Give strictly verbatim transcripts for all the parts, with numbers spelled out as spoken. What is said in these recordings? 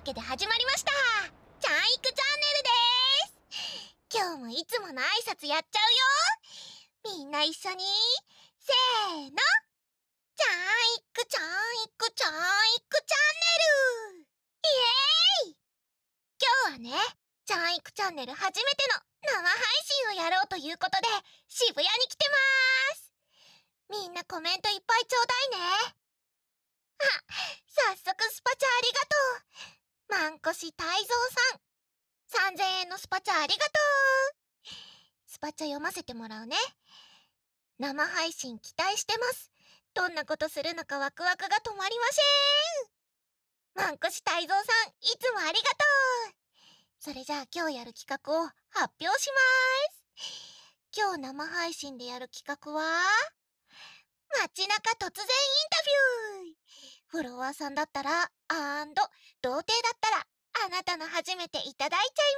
けで始まりました。ちゃんいくチャンネルです。今日もいつもの挨拶やっちゃうよ。みんな一緒にせーの、ちゃんいくちゃんいくちゃんいくチャンネル、イエーイ。今日はね、ちゃんいくチャンネル初めての生配信をやろうということで渋谷に来てまーす。みんなコメントいっぱいちょうだいね。あ、早速スパチャありがとう。まんこし泰造さん、さんぜんえんのスパチャありがとう。スパチャ読ませてもらうね。生配信期待してます。どんなことするのかワクワクが止まりません。まんこし泰造さん、いつもありがとう。それじゃあ今日やる企画を発表します。今日生配信でやる企画は街中突然インタビュー。フォロワーさんだったらアンド童貞だったらあなたの初めていただいちゃいます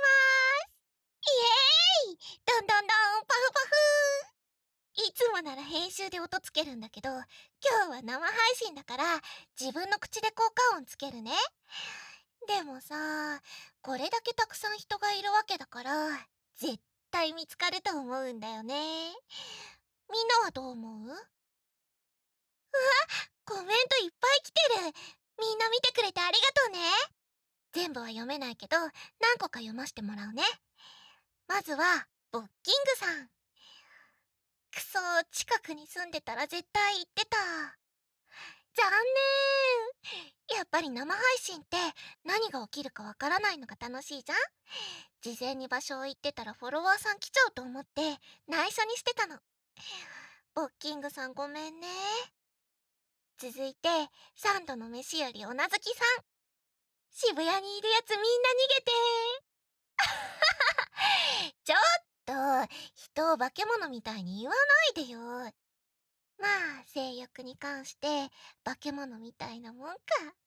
。イエーイ。どんどんどんパフパフ。いつもなら編集で音つけるんだけど、今日は生配信だから自分の口で効果音つけるね。でもさ、これだけたくさん人がいるわけだから絶対見つかると思うんだよね。みんなはどう思う？うわ、コメントいっぱい来てる。みんな見てくれてありがとうね。全部は読めないけど何個か読ませてもらうね。まずはボッキングさん。くそー、近くに住んでたら絶対行ってた。残念。やっぱり生配信って何が起きるかわからないのが楽しいじゃん。事前に場所を言ってたらフォロワーさん来ちゃうと思って内緒にしてたの。ボッキングさんごめんね。続いて三度の飯よりおなずきさん。渋谷にいるやつみんな逃げて。ちょっと人を化け物みたいに言わないでよ。まあ性欲に関して化け物みたいなもんか。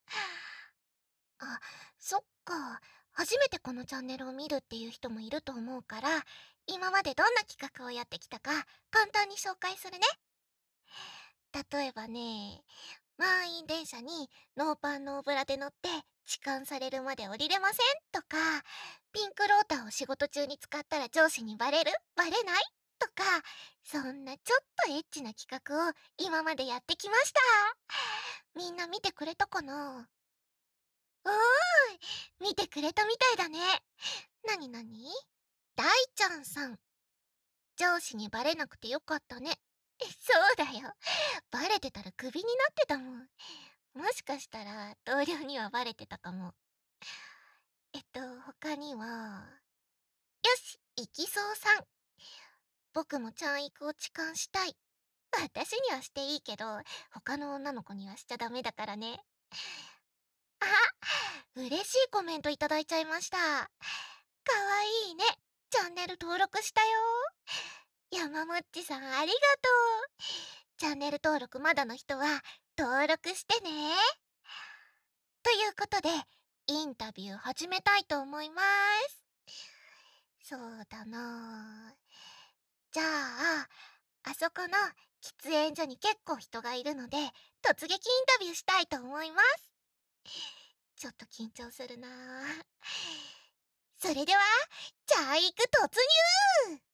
あ、そっか。初めてこのチャンネルを見るっていう人もいると思うから、今までどんな企画をやってきたか簡単に紹介するね。例えばね、満員電車にノーパンノーブラで乗って痴漢されるまで降りれませんとか、ピンクローターを仕事中に使ったら上司にバレるバレないとか、そんなちょっとエッチな企画を今までやってきました。みんな見てくれたかな？おーい、見てくれたみたいだね。なになに？大ちゃんさん。上司にバレなくてよかったね。そうだよ。バレてたらクビになってたもん。もしかしたら同僚にはバレてたかも。えっと、他には、よし、いきそうさん。僕もちゃんいくを痴漢したい。私にはしていいけど、他の女の子にはしちゃダメだからね。あ、嬉しいコメントいただいちゃいました。かわいいね。チャンネル登録したよ。山もっちさんありがとう。チャンネル登録まだの人は登録してね。ということで、インタビュー始めたいと思います。そうだなあ。じゃあ、あそこの喫煙所に結構人がいるので、突撃インタビューしたいと思います。ちょっと緊張するなあ。それでは、じゃあ行く突入。